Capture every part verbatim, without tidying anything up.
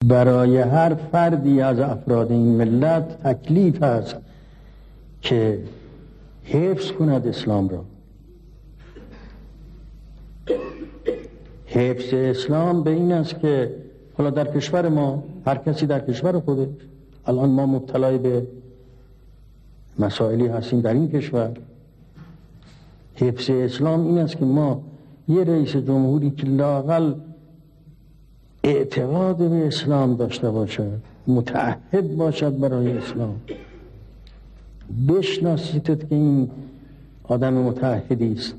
برای هر فردی از افراد این ملت تکلیف است که حفظ کند اسلام را. حفظ اسلام به این است که حالا در کشور ما، هر کسی در کشور خودش، الان ما مبتلای به مسائلی هستیم در این کشور. حفظ اسلام این است که ما یه رئیس جمهوری که لااقل اعتقاد به اسلام داشته باشد، متعهد باشد برای اسلام، بشناسید که این آدم متعهدی است.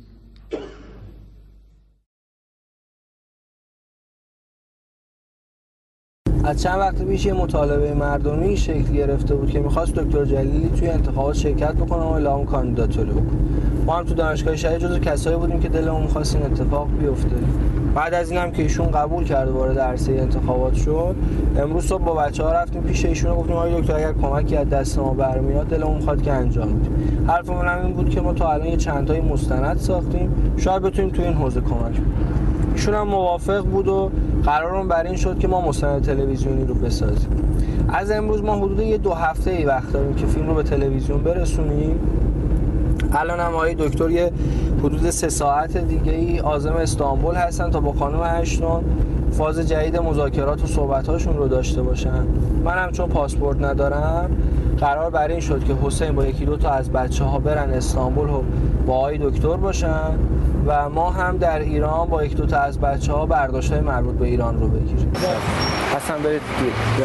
از چند وقت پیش یه مطالبه مردمی شکل گرفته بود که می‌خواست دکتر جلیلی توی انتخابات شرکت بکنه و اعلام کاندیداتوری بکنه. ما هم تو دانشگاه شهید جزو کسایی بودیم که دلمون می‌خواست این اتفاق بیفته. بعد از اینم که ایشون قبول کرد وارد عرصه انتخابات شد، امروز صبح با بچه‌ها رفتیم پیش ایشون و گفتیم آقای دکتر اگر کمکی از دست ما برمیاد دلمون می‌خواد که انجام بدیم. حرفمون هم این بود که ما تا الان یه چند تای مستند ساختیم، شاید بتونیم تو این حوزه کمک کنیم. ایشون هم موافق بود و قرارمون بر این شد که ما مستند تلویزیونی رو بسازیم. از امروز ما حدود یه دو هفته ای وقت داریم که فیلم رو به تلویزیون برسونیم. الان هم آقای دکتر یه حدود سه ساعت دیگه ای عازم استانبول هستن تا با خانم اشتون فاز جدید مذاکرات و صحبت‌هاشون رو داشته باشن. منم چون پاسپورت ندارم قرار بر این شد که حسین با یکی دو تا از بچه‌ها برن استانبول و با آقای دکتر باشن و ما هم در ایران با یک دو تا از بچه‌ها برداشت‌های مربوط به ایران رو بگیریم. حسن برید دیگه.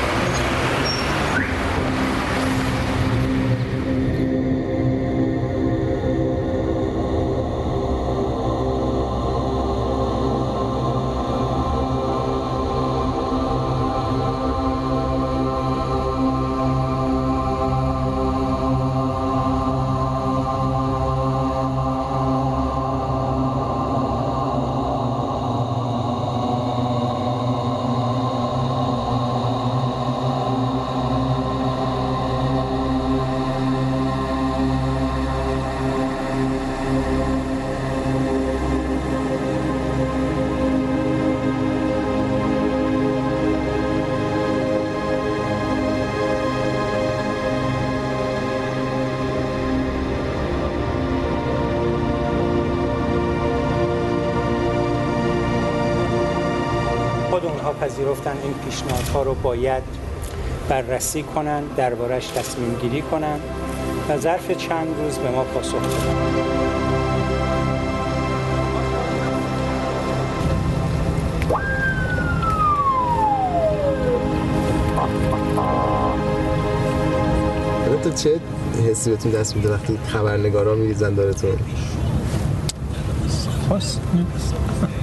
اونها پذیرفتن این پیشنهادها رو باید بررسی کنن، دربارش تصمیم گیری کنن و ظرف چند روز به ما پاسخ بدن. تو چه حسی بهتون دست میده وقتی خبرنگارا میریزن دارتون؟ خاص نیست.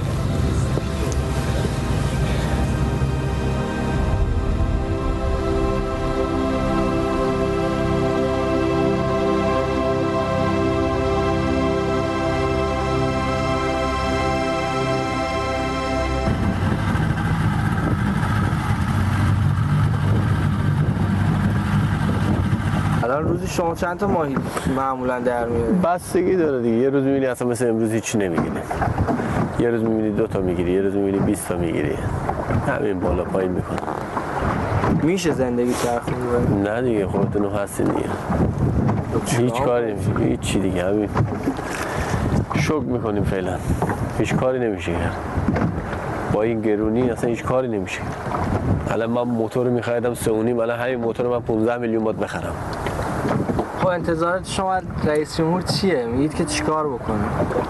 روزی شما چند تا ماهی معمولا در میارید؟ بستگی داره دیگه. یه روز میبینی اصلا مثل امروز هیچی نمیگیری، یه روز میبینی دو تا میگیری، یه روز میبینی بیست تا میگیری، همین بالا پایین میکنه. میشه زندگی چرخونی؟ نه دیگه، خودتون هستین دیگه، هیچ کاری نمیشه، هیچ چی دیگه، همین شوک میکنیم فعلا، هیچ کاری نمیشه کرد. با این گرونی اصلا هیچ کاری نمیشه. الان من موتور میخریدم سه و نیم، الان همین موتور من پانزده میلیون باید بخرم. خب انتظارات شما از رئیس جمهور چیه؟ میگید که چیکار بکنه؟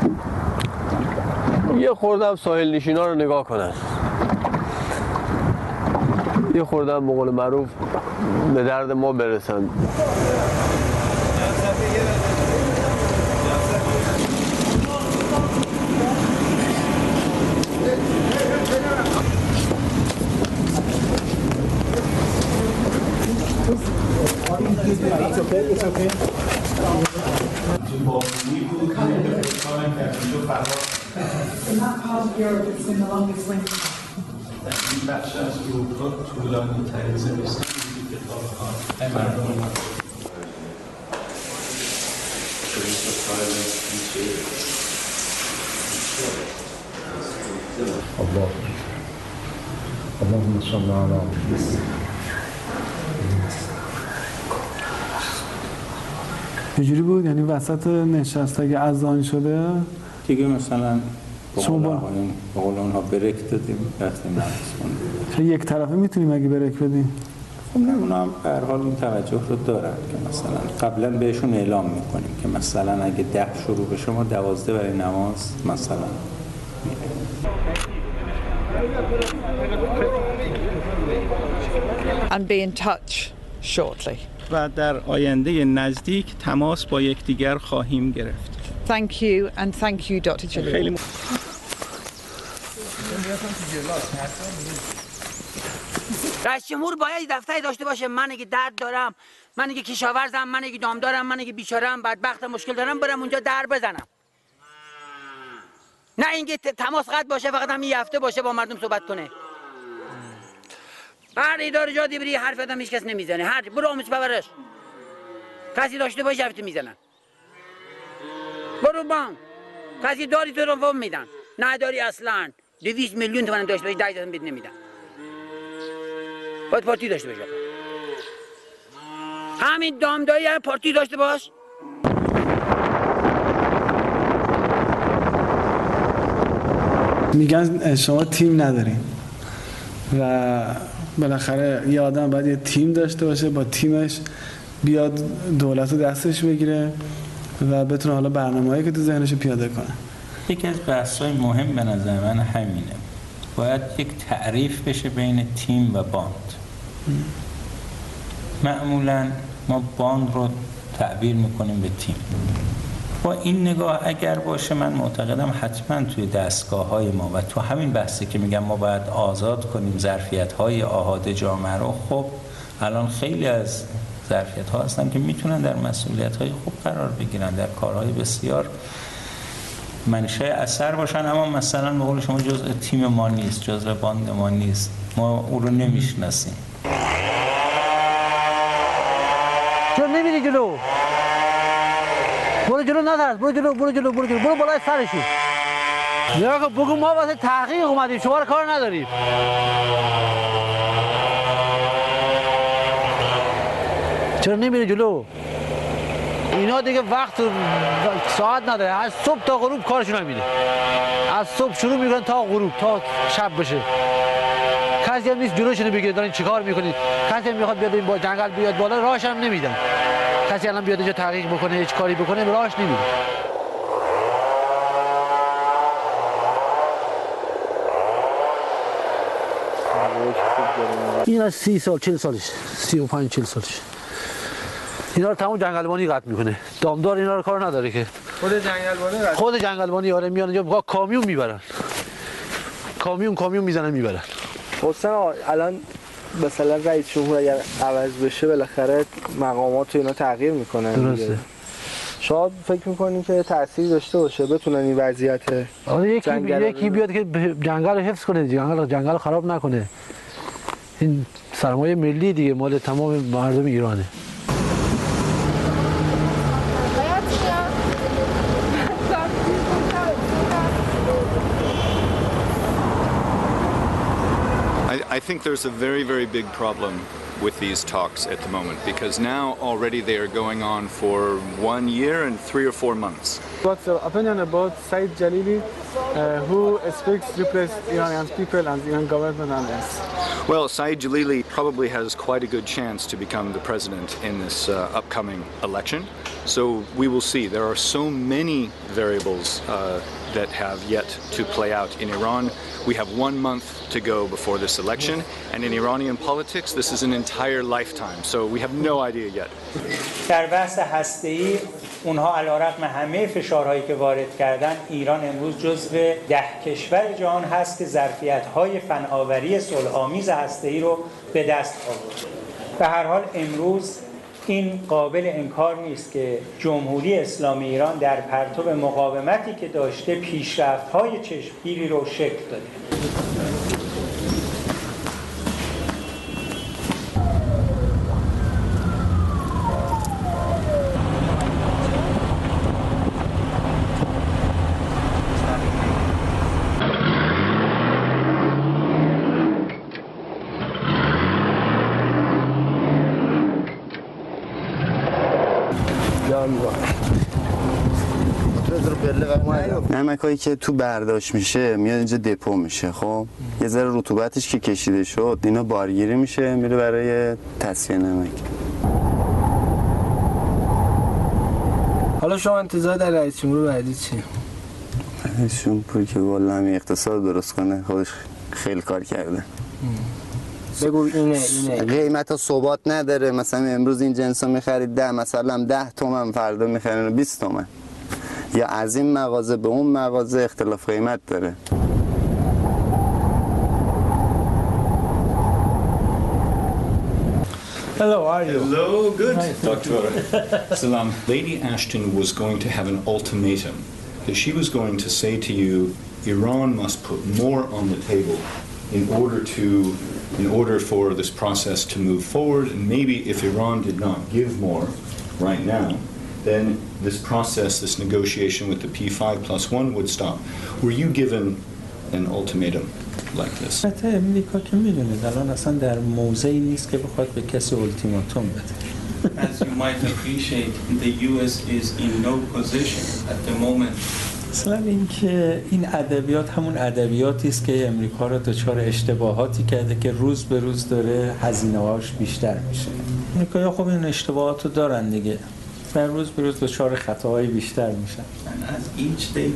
یه خوردم ساحل نشینا رو نگاه کنن، یه خوردم به قول معروف به درد ما برسن. It's okay, it's okay. In that part of Europe, it's been the longest winter. Allah. اللهم صل علی محمد. چجوری بود؟ یعنی وسط نشست اگه اذان شده دیگه مثلا شما با به قول اونها بریک دادیم رفتیم نماز خوندیم. یک طرفه میتونیم اگه بریک بدیم؟ خب نه اونا هم به هر حال این توجه رو دارن که مثلا قبلا بهشون اعلام میکنیم که مثلا اگه ده شروع بشه ما دوازده برای نماز مثلا and be in touch shortly. و در آینده نزدیک تماس با یکدیگر خواهیم گرفت. Thank you and thank you Doctor Jalil. خیلی م... رئیس جمهور باید دفتری داشته باشه. من که درد دارم، من که کشاورزم، من که دامدارم، من که بیچاره‌ام، بدبخت مشکل دارم، برم اونجا در بزنم. نه اینکه تماس قطع باشه فقط هم یه هفته باشه با مردم صحبت کنه. هر اداره جادی بری حرف آدم هیچ کس نمیزنه. هر برو آموزش پرورش کسی داشته باشه هفته میزنن. برو بانک کسی داری تو رو وام میدن، نداری اصلا دویست میلیون تومن داشته باشی ده درصد بد نمیدن. باید پارتی داشته باشه. همین دامداری هم پارتی داشته باش. میگن شما تیم ندارین و بالاخره یه آدم باید یه تیم داشته باشه، با تیمش بیاد دولت رو دستش بگیره و بتونه حالا برنامه‌ای که تو ذهنش پیاده کنه. یکی از بحث‌های مهم به نظر من همینه. باید یک تعریف بشه بین تیم و باند. معمولاً ما باند رو تعبیر میکنیم به تیم. با این نگاه اگر باشه من معتقدم حتما توی دستگاه‌های ما و تو همین بحثی که میگم ما باید آزاد کنیم ظرفیت‌های آحاد جامعه رو. خب الان خیلی از ظرفیت‌ها هستن که میتونن در مسئولیت‌های خوب قرار بگیرن، در کارهای بسیار منشأ اثر باشن، اما مثلا به قول شما جزء تیم ما نیست، جزء باند ما نیست، ما او رو نمیشناسیم. چرا نمیری جلو؟ برو جلو ندرس، برو جلو، برو جلو، برو جلو، برو بالای سرشون. یا بگو ما واسه تحقیق اومدیم، شما رو کار نداریم. چرا نمیری جلو؟ اینا دیگه وقت ساعت نداره، از صبح تا غروب کارشون همینه. از صبح شروع میکنن تا غروب، تا شب بشه. کسی هم نیست جلوشونو بگیره دارین چیکار میکنید. کسی هم میخواد بیاد این با جنگل بیاد بالا، راهش هم نمیدن. کسی الان بیاد اینجا تحقیق بکنه، هیچ کاری بکنه، راهش نمیده. این از سی سال، چهل سالش، سی و پنج چهل سالش. اینا رو تمام جنگلبانی قطع میکنه. دامدار اینا رو کار نداره که. خود جنگلبانی قطع. خود جنگلبانی آره میان اینجا با کامیون میبرن. کامیون کامیون میزنن میبرن. حسین الان مثلا رئیس جمهور اگر عوض بشه بالاخره مقامات اینا تغییر میکنن. درسته. شاید فکر میکنین که تأثیری داشته باشه بتونن این وضعیت آره یکی یکی بیاد که جنگل رو حفظ کنه، جنگل جنگل رو خراب نکنه. این سرمایه ملی دیگه مال تمام مردم ایرانه. I think there's a very, very big problem with these talks at the moment because now already they are going on for one year and three or four months. What's your opinion about Saeed Jalili, uh, who speaks to replace Iranian people and Iranian government and this? Well, Saeed Jalili probably has quite a good chance to become the president in this uh, upcoming election. So we will see. There are so many variables uh, that have yet to play out in Iran. We have one month to go before this election, and in Iranian politics, this is an entire lifetime. So we have no idea yet. در بحث هسته‌ای اونها علیرغم همه فشارهایی که وارد کردن، ایران امروز جزو ده کشور جهان هست که ظرفیت‌های فناوری صلح‌آمیز هسته‌ای رو به دست آورد. به هر حال امروز این قابل انکار نیست که جمهوری اسلامی ایران در پرتو مقاومتی که داشته پیشرفت‌های چشمگیری رو شکل داده. نمکایی که تو برداشت میشه میاد اینجا دپو میشه. خب یه ذره رطوبتش که کشیده شد اینا بارگیری میشه میره برای تصفیه نمک. حالا شما انتظار در رئیس جمهور بعدی چی؟ رئیس جمهور که والا همین اقتصاد درست کنه خودش خیلی کار کرده. بگو اینه اینه قیمت ها ثبات نداره. مثلا امروز این جنس ها میخرید ده مثلا ده تومن فردا میخرین بیست تومن. یا از این مغازه به اون مغازه اختلاف قیمت داره. Hello, how are you? Hello, good. Nice. Doctor Salam, Lady Ashton was going to have an ultimatum that she was going to say to you, Iran must put more on the table in order to, in order for this process to move forward, and maybe if Iran did not give more right now, then this process, this negotiation with the P five plus one would stop. Were you given an ultimatum like this? البته امریکا که میدونید الان اصلا در موضعی نیست که بخواد به کسی التیماتوم بده. As you might appreciate, the U S is in no position at the moment. اصلا این که این ادبیات همون ادبیاتی است که امریکا رو دچار اشتباهاتی کرده که روز به روز داره هزینه‌هاش بیشتر میشه. امریکایی‌ها خب این اشتباهات رو دارن دیگه. و روز به روز دچار خطاهای بیشتر میشن. And as each day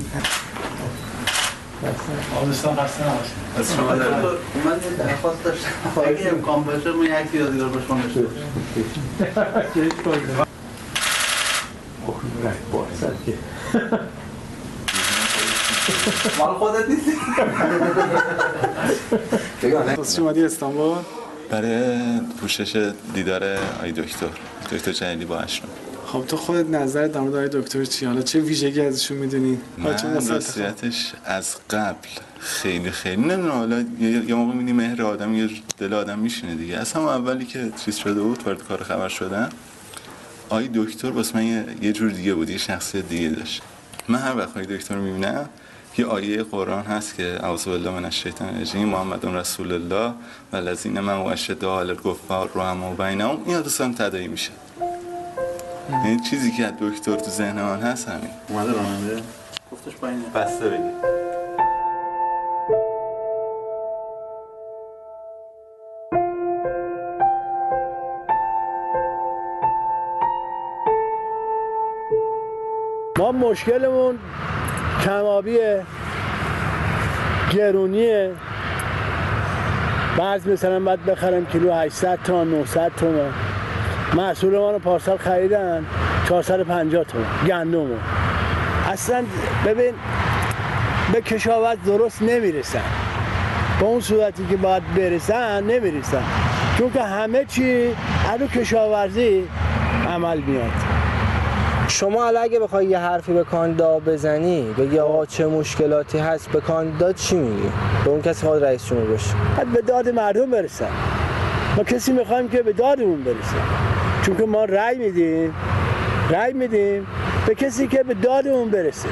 آموزشان خسته نباشید. از شما دارم. من یه درخواست داشتم. اگه امکان باشه من یک یادگار به شما نشون بدم. اوه رفت بارزد که مال خودت نیستی؟ واسه شما دی استانبول برای پوشش دیدار آی دکتر دکتر جلیلی با اشرام. خب تو خودت نظر در مورد آقای دکتر چی؟ حالا چه ویژگی ازشون میدونی؟ من راستیتش از قبل خیلی خیلی نمیدونم، حالا یه موقع میبینی مهر آدم یه دل آدم میشینه دیگه. از همون اولی که چیز شده بود وارد کار خبر شدن، آقای دکتر واسه من یه جور دیگه بود، یه شخصیت دیگه داشت. من هر وقت آقای دکتر میبینم یه آیه قرآن هست که اعوذ بالله من الشیطان الرجیم محمد رسول الله و الذین معه اشداء علی الکفار رحماء بینهم، این دوستان تداعی میشه. این چیزی که از دکتر تو ذهن من هست همین. اومده راننده؟ گفتش پایینه. بسته بگی. ما مشکلمون کمابیه، گرونیه. بعض مثلا باید بخرم کیلو هشتصد تومان نهصد تومان. محصول ما رو پارسال خریدن چهارصد و پنجاه تومان گندم. اصلا ببین به کشاورز درست نمیرسن، با اون صورتی که باید برسن نمیرسن، چون که همه چی از کشاورزی عمل میاد. شما الان اگه بخوای یه حرفی به کاندیدا بزنی بگی آقا چه مشکلاتی هست، به کاندیدا چی میگی؟ به اون کسی خواهد رئیس جمهور بشه. باید به داد مردم برسن. ما کسی میخوایم که به دادمون برسه، چون که ما رأی میدیم رأی میدیم به کسی که به دادمون برسه.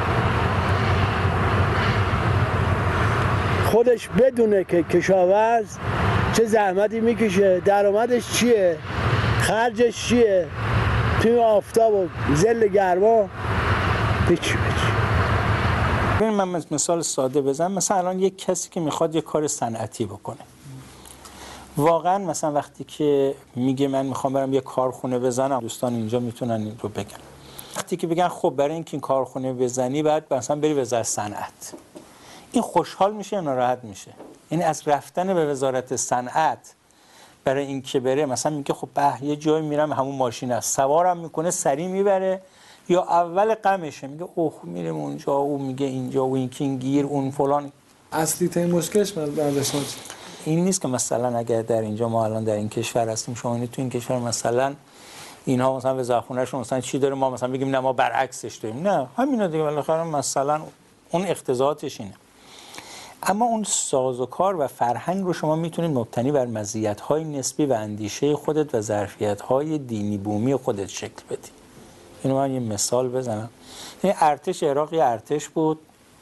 خودش بدونه که کشاورز چه زحمتی میکشه، درآمدش چیه، خرجش چیه، توی آفتاب و ذل گرما هیچی ببین من مثال ساده بزنم. مثلا الان یک کسی که میخواد یک کار صنعتی بکنه، واقعا مثلا وقتی که میگه من میخوام برم یه کارخونه بزنم، دوستان اینجا میتونن این رو بگن، وقتی که بگن خب برای اینکه این کارخونه بزنی بعد مثلا بری وزارت صنعت، این خوشحال میشه یا ناراحت میشه؟ یعنی از رفتن به وزارت صنعت برای اینکه بره مثلا میگه خب به یه جای میرم همون ماشین است، سوارم میکنه سری میبره، یا اول غمشه میگه اوه میرم اونجا، او میگه اینجا و این کینگیر اون فلان. اصلی ترین مشکلش من برداشت این نیست که مثلا اگر در اینجا ما الان در این کشور هستیم، شما تو این کشور مثلا اینها مثلا وزارتخونه‌شون مثلا چی داره، ما مثلا بگیم نه ما برعکسش داریم، نه همینا دیگه، بالاخره مثلا اون اقتضاعاتش اینه. اما اون سازوکار و فرهنگ رو شما میتونید مبتنی بر مزیت‌های نسبی و اندیشه خودت و ظرفیت‌های دینی بومی خودت شکل بدی. اینو من یه مثال بزنم. این ارتش عراق یه ارتش بود،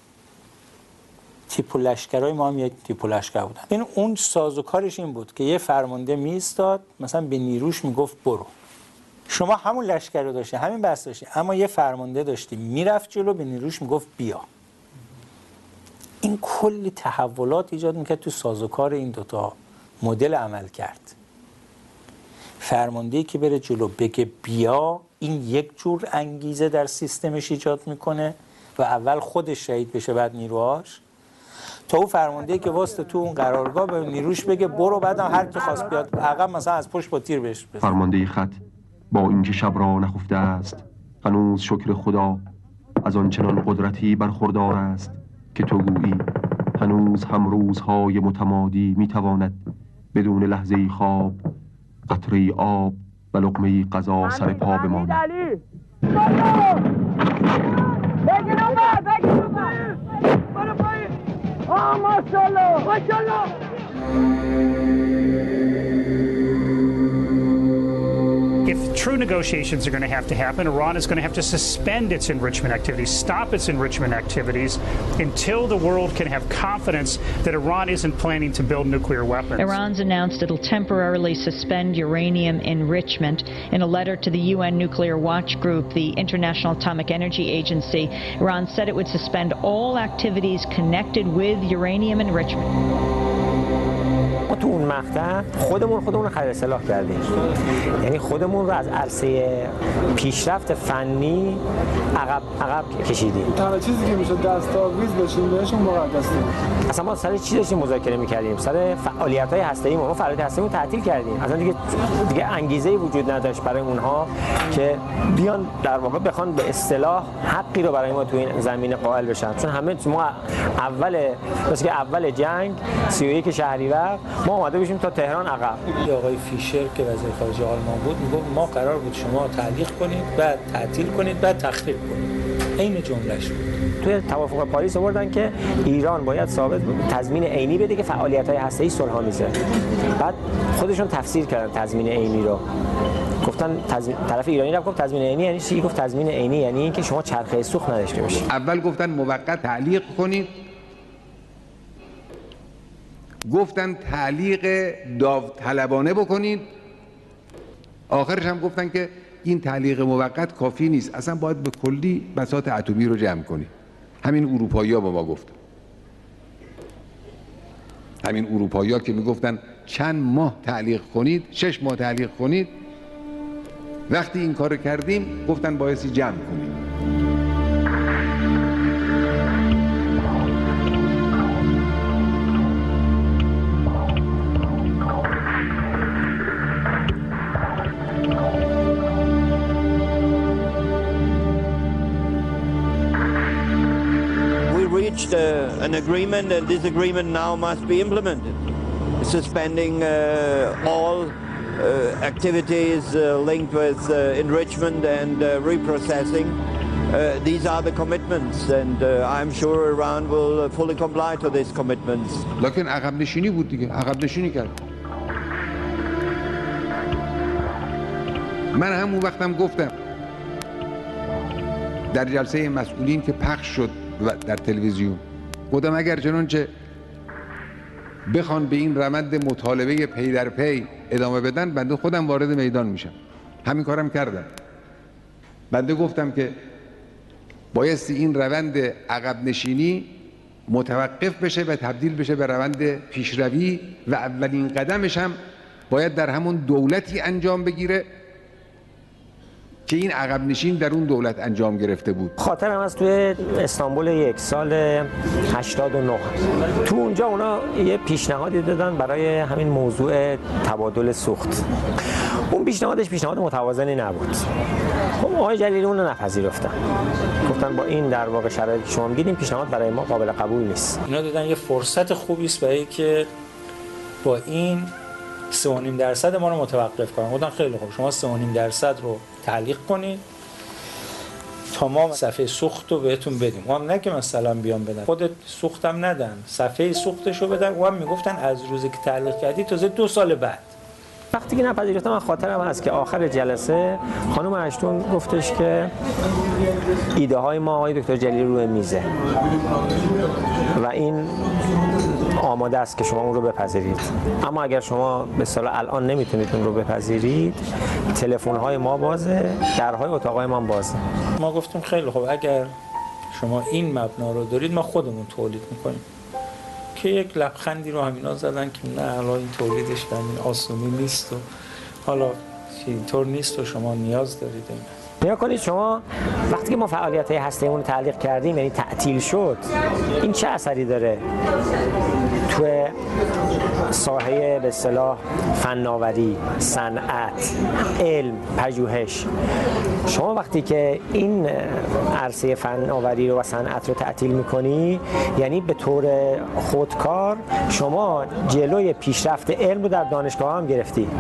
تیپ و لشکرهای ما هم یک تیپ و لشکر بودن. این اون سازوکارش این بود که یه فرمانده میایستاد مثلا به نیروش میگفت برو، شما همون لشکر رو داشتی، همین بحث داشتی، اما یه فرمانده داشتی میرفت جلو، به نیروش میگفت بیا. این کلی تحولات ایجاد میکرد تو سازوکار این دوتا مدل عمل کرد. فرماندهی که بره جلو بگه بیا، این یک جور انگیزه در سیستمش ایجاد میکنه و اول خودش شهید بشه بعد نیروهاش، تا اون فرماندهی که واسطه تو اون قرارگاه به نیروش بگه برو، بعدم هر کی خواست بیاد عقب مثلا از پشت با تیر بهش بزنه. فرمانده خط با اینکه شب را نخفته است، هنوز شکر خدا از آنچنان قدرتی برخوردار است که تو گویی هنوز هم روزهای متمادی میتواند بدون لحظه‌ای خواب، قطره‌ای آب و لقمه‌ای غذا سر پا بماند. بگیر اومد بگیر اومد برو پایین. آه ماشاءالله ماشاءالله. If true negotiations are going to have to happen, Iran is going to have to suspend its enrichment activities, stop its enrichment activities until the world can have confidence that Iran isn't planning to build nuclear weapons. Iran's announced it'll temporarily suspend uranium enrichment. In a letter to the U N Nuclear Watch Group, the International Atomic Energy Agency, Iran said it would suspend all activities connected with uranium enrichment. ما تو اون مقطع خودمون خودمون رو خرید سلاح کردیم، یعنی خودمون رو از عرصه پیشرفت فنی عقب عقب کشیدیم. تنها چیزی که میشه دستاویز بشیم بهشون مقدسیم. اصلا ما سر چی داشتیم مذاکره می‌کردیم؟ سر فعالیت‌های هسته‌ای ما فعالیت هسته‌ای تعطیل کردیم. اصلا دیگه دیگه انگیزه‌ای وجود نداشت برای اونها که بیان در واقع بخوان به اصطلاح حقی رو برای ما تو این زمینه قائل بشن، چون همه ما اول مثل که اول جنگ سی و یک شهریور ما اومده بشیم تا تهران عقب. آقای فیشر که وزیر خارجه آلمان بود میگفت ما قرار بود شما تعلیق کنید بعد تعطیل کنید بعد تخریب کنید. عین جملهش بود. توی توافق پاریس آوردن که ایران باید ثابت تضمین عینی بده که فعالیت‌های هسته‌ای صلح‌آمیزه. بعد خودشون تفسیر کردن تضمین عینی رو. گفتن تضمین... طرف ایرانی رفت گفت تضمین عینی یعنی چی؟ گفت تضمین عینی یعنی اینکه شما چرخه سوخت نداشته باشید. اول گفتن موقت تعلیق کنید، گفتن تعلیق داوطلبانه بکنید، آخرش هم گفتن که این تعلیق موقت کافی نیست، اصلا باید به کلی بساط اتمی رو جمع کنید. همین اروپایی‌ها با ما گفتن، همین اروپایی‌ها که میگفتن چند ماه تعلیق کنید، شش ماه تعلیق کنید، وقتی این کار کردیم گفتن بایستی جمع کنید. Uh, an agreement, and this agreement now must be implemented, suspending uh, all uh, activities uh, linked with uh, enrichment and uh, reprocessing. Uh, these are the commitments, and uh, I'm sure Iran will uh, fully comply to these commitments. لكن عقب نشینی بود دیگه، عقب نشینی کرد. من همون وقتم گفتم در جلسه مسئولین که پخش شد در تلویزیون، گفتم اگر چنانچه بخوان به این روند مطالبه پی در پی ادامه بدن، بنده خودم وارد میدان میشم. همین کارم کردم. بنده گفتم که بایستی این روند عقب نشینی متوقف بشه و تبدیل بشه به روند پیشروی و اولین قدمش هم باید در همون دولتی انجام بگیره که این عقب نشین در اون دولت انجام گرفته بود. خاطرم از توی استانبول یک سال هشتاد و نه تو اونجا اونا یه پیشنهادی دادن برای همین موضوع تبادل سوخت. اون پیشنهادش پیشنهاد متوازنی نبود. خب آقای جلیلی اون رو نپذیرفتن. گفتن با این در واقع شرایطی که شما میگید این پیشنهاد برای ما قابل قبول نیست. اینا دادن یه فرصت خوبی است برای که با این سه و نیم درصد ما رو متوقف کنن. گفتن خیلی خوب، شما سه و نیم درصد رو تعلیق کنید تا ما صفحه سوخت رو بهتون بدیم. ما هم نه که مثلا بیان بدن، خودت سوختم ندن، صفحه سوختش رو بدن. و هم میگفتن از روزی که تعلیق کردی تازه دو سال بعد. وقتی که نپذیرفتم من خاطرم هست که آخر جلسه خانم اشتون گفتش که ایده های ما آقای دکتر جلیلی روی میزه و این آماده است که شما اون رو بپذیرید. اما اگر شما به اصطلاح الان نمیتونید اون رو بپذیرید، تلفن‌های ما بازه، درهای اتاقای ما بازه. ما گفتیم خیلی خوب، اگر شما این مبنا رو دارید ما خودمون تولید میکنیم. که یک لبخندی رو همینا زدن که نه حالا این تولیدش به همین آسونی نیست و حالا اینطور نیست و شما نیاز دارید. نیا کنید شما وقتی که ما فعالیت هسته‌ایمون رو تعلیق کردیم، یعنی تعطیل شد، این چه اثری داره تو ساحه به اصطلاح فناوری، صنعت، علم، پژوهش؟ شما وقتی که این عرصه فناوری رو و صنعت رو تعطیل میکنی، یعنی به طور خودکار شما جلوی پیشرفت علم رو در دانشگاه هم گرفتی.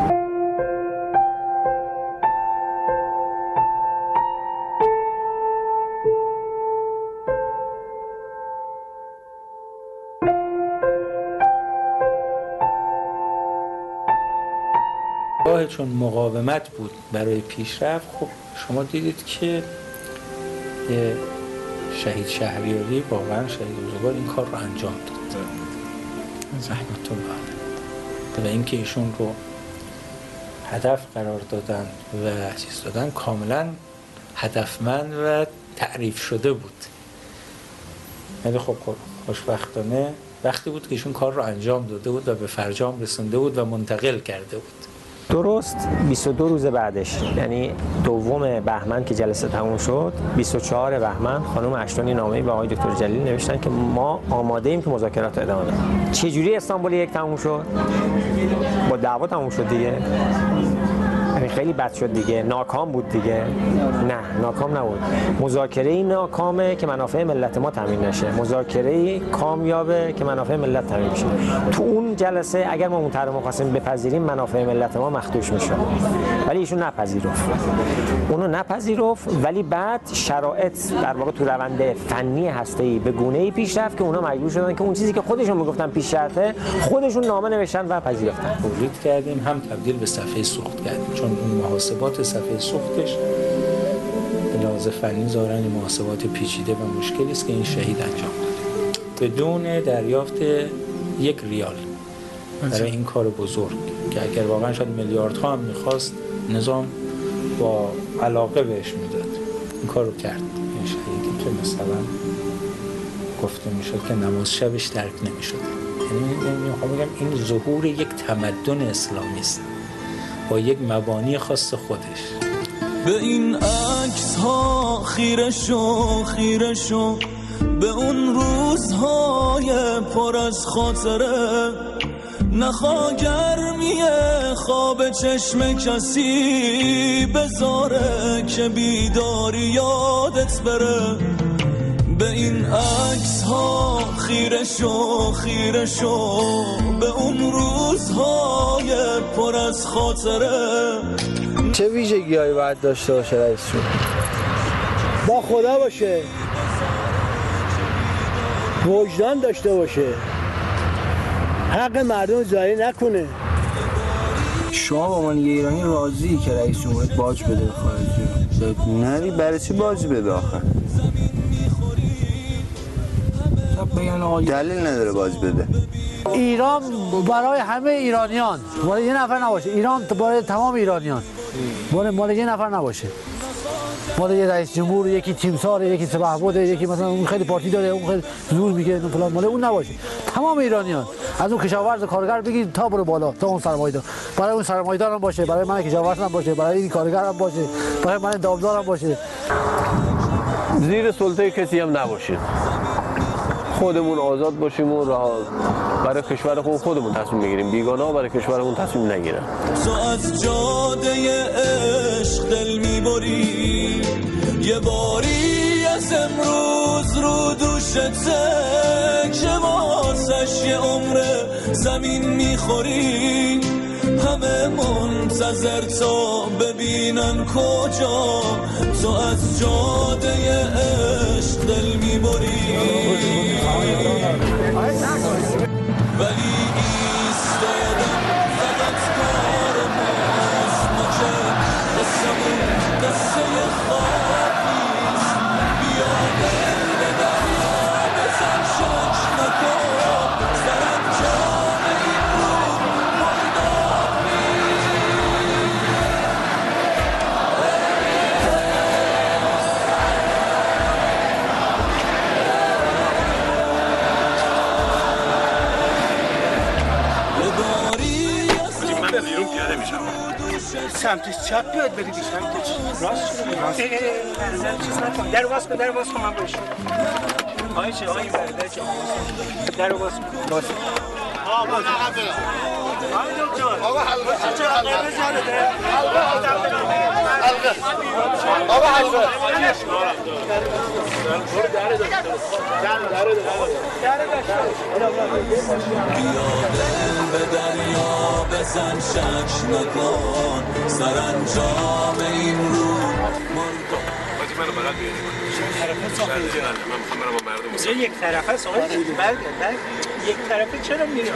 چون مقاومت بود برای پیشرفت، خب شما دیدید که یه شهید شهریاری واقعا شهید روزگار این کار رو انجام داد، رحمت الله علیه. و اینکه ایشون رو هدف قرار دادن و چیز دادن کاملا هدفمند و تعریف شده بود. ولی خب خوشبختانه وقتی بود که ایشون کار رو انجام داده بود و به فرجام رسونده بود و منتقل کرده بود. درست بیست و دو روز بعدش، یعنی دوم بهمن که جلسه تموم شد، بیست و چهارم بهمن خانم اشتونی نامه‌ای به آقای دکتر جلیلی نوشتن که ما آماده ایم که مذاکرات رو ادامه بدیم. چه جوری استانبول یک تموم شد؟ با دعوا تموم شد دیگه. یعنی خیلی بد شد دیگه، ناکام بود دیگه. نه ناکام نبود. مذاکره ای ناکامه که منافع ملت ما تامین نشه، مذاکره ای کامیابه که منافع ملت تامین بشه. تو اون جلسه اگر ما اون طرح خواستیم بپذیریم، منافع ملت ما مخدوش میشه، ولی ایشون نپذیرفت. اونو نپذیرفت، ولی بعد شرایط در واقع تو روند فنی هسته‌ای به گونه‌ای پیش رفت که اونا مجبور شدن که اون چیزی که خودشون میگفتن پیش شرطه، خودشون نامه نوشتن و پذیرفتن. تولید کردیم، هم تبدیل به صفحه سوخت کردیم، چون اون محاسبات صفحه سوختش به لحاظ فنی ظاهراً محاسبات پیچیده و مشکلی است که این شهید انجام داده بدون دریافت یک ریال برای این کار بزرگ که اگر واقعا شاید میلیاردها هم میخواست نظام با علاقه بهش میداد. این کار رو کرد. این شهیدی که مثلا گفته میشد که نماز شبش درک نمیشد. یعنی میخوام بگم این ظهور یک تمدن اسلامی است با یک مبانی خاص خودش. به این عکس ها خیره شو خیره شو، به اون روزهای پر از خاطره، نخوا گرمی خواب چشم کسی بذاره که بیداری یادت بره. به این عکس ها خیره شو خیره شو، به اون روزهای پر از خاطره. چه ویژگی هایی باید داشته باشه رئیس جمهور؟ با خدا باشه، وجدان داشته باشه، حق مردم زایی نکنه. شما با عنوان ایرانی راضی که رئیس جمهور باج بده به خارجی؟ نه برای چی باج بده آخه؟ دلیل نداره باج بده. ایران برای همه ایرانیان، مال یه نفر نباشه. ایران برای تمام ایرانیان، مال مال یه نفر نباشه. مال یه رئیس جمهور، یکی تیمسار، یکی سپهبد، یکی مثلا اون خیلی پارتی داره، اون خیلی زور میگه فلان، مال اون نباشه. تمام ایرانیان، از اون کشاورز کارگر بگید تا برو بالا تا اون سرمایه‌دار. برای اون سرمایه‌دار هم باشه، برای من کشاورز هم باشه، برای این کارگر هم باشه، برای من دامدار هم باشه. زیر سلطه کسی هم نباشید. خودمون آزاد باشیم و برای کشور خود خودمون تصمیم بگیریم، بیگانه ها برای کشورمون تصمیم نگیرن. تو از جاده عشق دل میبری، یه باری از امروز رو دوشته که واسش یه عمر زمین میخوری. همه منتظر تا ببینن کجا تو از جاده عشق دل میبری، ولی ایستادن فقط کار ماست. ما که قصمون قصه خوابیست، بیا دل به دریا بزن شک نکن، سرم سمت چپ بیاد برید سمت راست راست چیز نکن در باز کن در باز کن من باشم آی چه آی برده چه در باز کن باز آقا آقا دکتر آقا حلقه چه حلقه بزنه حلقه حلقه آقا حلقه به دریا بزن شک نکن سرانجام این رو باید منو بغل بیاریم من میخوام برم با مردم اینجا یک طرفه است آقای برگرد یک طرفه چرا میری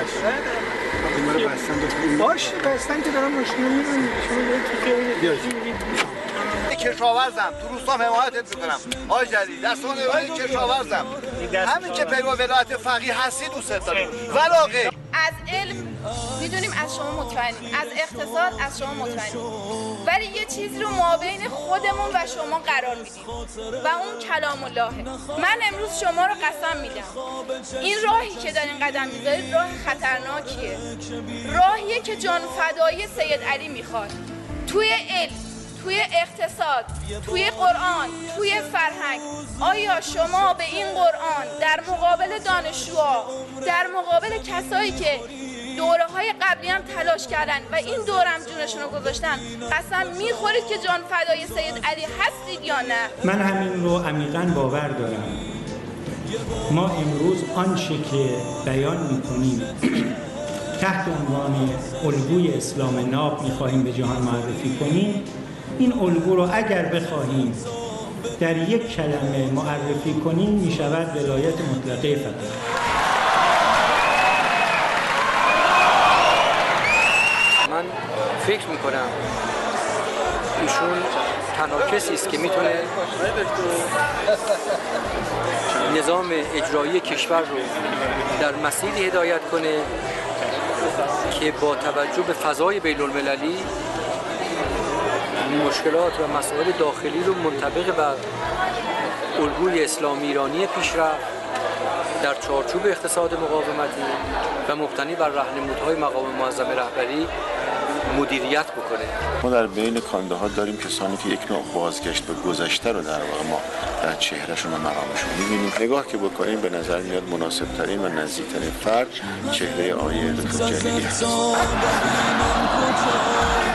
باشه بستن که دارم ماشین میرونی شما کشاورزم تو روستام حمایتت میکنم آقای جلیل دستان ایرانی کشاورزم همین که پیرو ولایت فقیه هستی دوست داریم ولاغه از علم میدونیم از شما مطمئنیم از اقتصاد از شما مطمئنیم ولی یه چیزی رو مابین خودمون و شما قرار میدیم و اون کلام اللهه. من امروز شما رو قسم میدم این راهی که دارین قدم میذارید راه خطرناکیه، راهیه که جان فدایی سید علی میخواد توی علم، توی اقتصاد، توی قرآن، توی فرهنگ. آیا شما به این قرآن در مقابل دانشجوها، در مقابل کسایی که دوره های قبلی هم تلاش کردن و این دوره هم جونشون رو گذاشتن قسم میخورید که جان فدای سید علی هستید یا نه؟ من همین رو عمیقاً باور دارم. ما امروز آنچه که بیان میکنیم تحت عنوان الگوی اسلام ناب میخواهیم به جهان معرفی کنیم، این الگو رو اگر بخواهیم در یک کلمه معرفی کنیم میشود ولایت مطلقه فقیه. من فکر میکنم ایشون تنها کسی است که میتونه نظام اجرایی کشور رو در مسیری هدایت کنه که با توجه به فضای بین المللی مشکلات و مسائل داخلی رو منطبق بر الگوی اسلامی ایرانی پیشرفت در چارچوب اقتصاد مقاومتی و مبتنی بر راهنمودهای مقام معظم رهبری مدیریت بکنه. ما در بین کانده ها داریم کسانی که یک نوع بازگشت به گذشته رو در واقع ما در چهرهشون و مقامشون می‌بینیم. نگاه که بکنیم به نظر میاد مناسب ترین و نزدیک ترین فرد چهره آقای دکتر جلیلی هست.